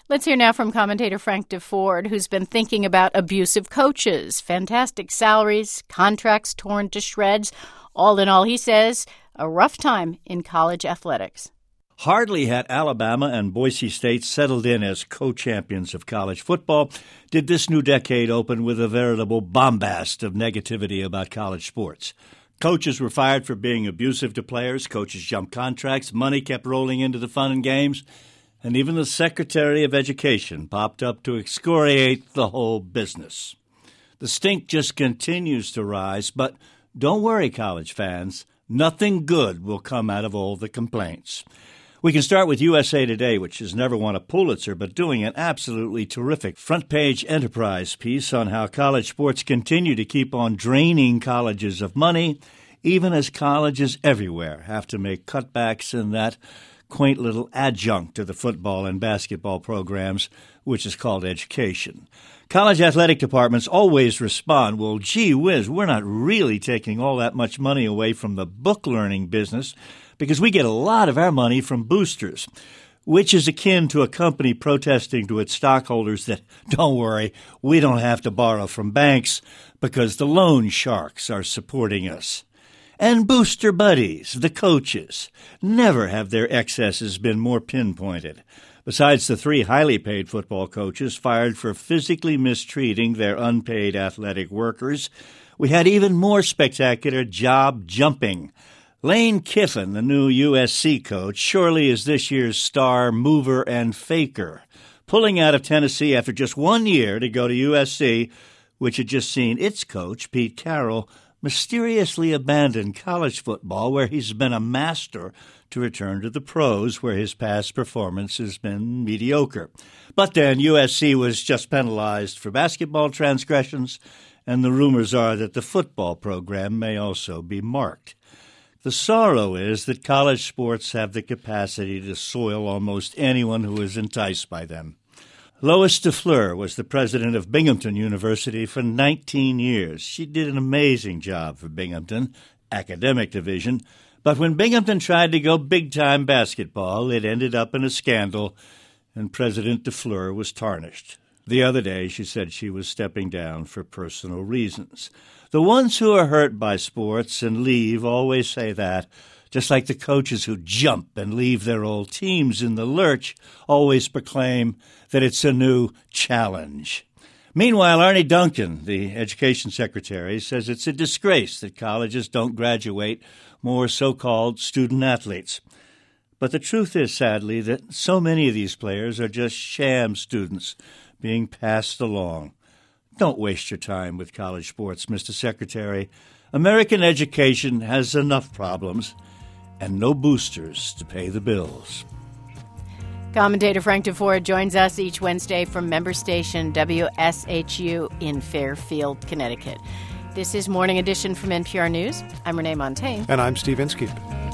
Let's hear now from commentator Frank DeFord, who's been thinking about abusive coaches, fantastic salaries, contracts torn to shreds. All in all, he says, a rough time in college athletics. Hardly had Alabama and Boise State settled in as co-champions of college football did this new decade open with a veritable bombast of negativity about college sports. Coaches were fired for being abusive to players, coaches jumped contracts, money kept rolling into the fun and games, and even the Secretary of Education popped up to excoriate the whole business. The stink just continues to rise, but don't worry, college fans. Nothing good will come out of all the complaints. We can start with USA Today, which has never won a Pulitzer, but doing an absolutely terrific front-page Enterprise piece on how college sports continue to keep on draining colleges of money, even as colleges everywhere have to make cutbacks in that quaint little adjunct to the football and basketball programs, which is called education. College athletic departments always respond, well, gee whiz, we're not really taking all that much money away from the book-learning business because we get a lot of our money from boosters, which is akin to a company protesting to its stockholders that, don't worry, we don't have to borrow from banks because the loan sharks are supporting us. And booster buddies, the coaches, never have their excesses been more pinpointed. Besides the 3 highly paid football coaches fired for physically mistreating their unpaid athletic workers, we had even more spectacular job jumping. Lane Kiffin, the new USC coach, surely is this year's star mover and faker, pulling out of Tennessee after just 1 year to go to USC, which had just seen its coach, Pete Carroll, mysteriously abandon college football, where he's been a master, to return to the pros, where his past performance has been mediocre. But then USC was just penalized for basketball transgressions, and the rumors are that the football program may also be marked. The sorrow is that college sports have the capacity to soil almost anyone who is enticed by them. Lois DeFleur was the president of Binghamton University for 19 years. She did an amazing job for Binghamton, academic division, but when Binghamton tried to go big-time basketball, it ended up in a scandal, and President DeFleur was tarnished. The other day, she said she was stepping down for personal reasons. The ones who are hurt by sports and leave always say that, just like the coaches who jump and leave their old teams in the lurch always proclaim that it's a new challenge. Meanwhile, Arnie Duncan, the education secretary, says it's a disgrace that colleges don't graduate more so-called student athletes. But the truth is, sadly, that so many of these players are just sham students being passed along. Don't waste your time with college sports, Mr. Secretary. American education has enough problems and no boosters to pay the bills. Commentator Frank DeFord joins us each Wednesday from member station WSHU in Fairfield, Connecticut. This is Morning Edition from NPR News. I'm Renee Montagne. And I'm Steve Inskeep.